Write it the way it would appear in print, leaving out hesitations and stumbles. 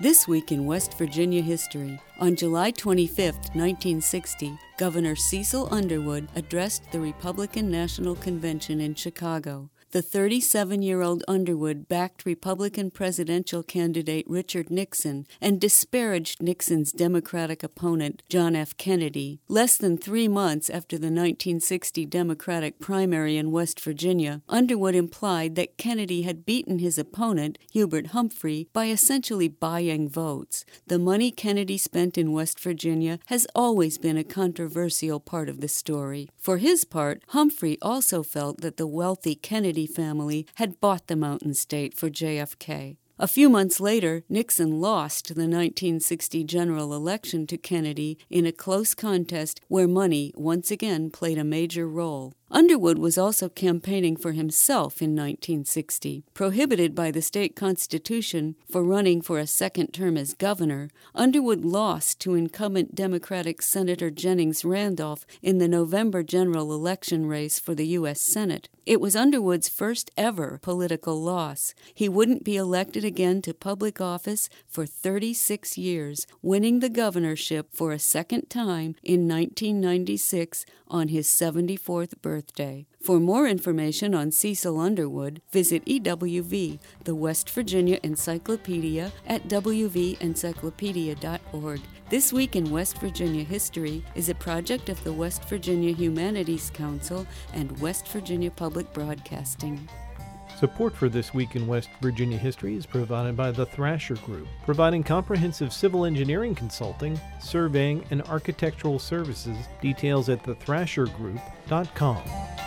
This week in West Virginia history. On July 25, 1960, Governor Cecil Underwood addressed the Republican National Convention in Chicago. The 37-year-old Underwood backed Republican presidential candidate Richard Nixon and disparaged Nixon's Democratic opponent, John F. Kennedy. Less than 3 months after the 1960 Democratic primary in West Virginia, Underwood implied that Kennedy had beaten his opponent, Hubert Humphrey, by essentially buying votes. The money Kennedy spent in West Virginia has always been a controversial part of the story. For his part, Humphrey also felt that the wealthy Kennedy family had bought the Mountain State for JFK. A few months later, Nixon lost the 1960 general election to Kennedy in a close contest where money once again played a major role. Underwood was also campaigning for himself in 1960. Prohibited by the state constitution for running for a second term as governor, Underwood lost to incumbent Democratic Senator Jennings Randolph in the November general election race for the U.S. Senate. It was Underwood's first ever political loss. He wouldn't be elected again to public office for 36 years, winning the governorship for a second time in 1996 on his 74th birthday. For more information on Cecil Underwood, visit EWV, the West Virginia Encyclopedia, at wvencyclopedia.org. This Week in West Virginia History is a project of the West Virginia Humanities Council and West Virginia Public Broadcasting. Support for This Week in West Virginia History is provided by the Thrasher Group, providing comprehensive civil engineering consulting, surveying, and architectural services. Details at thethrashergroup.com.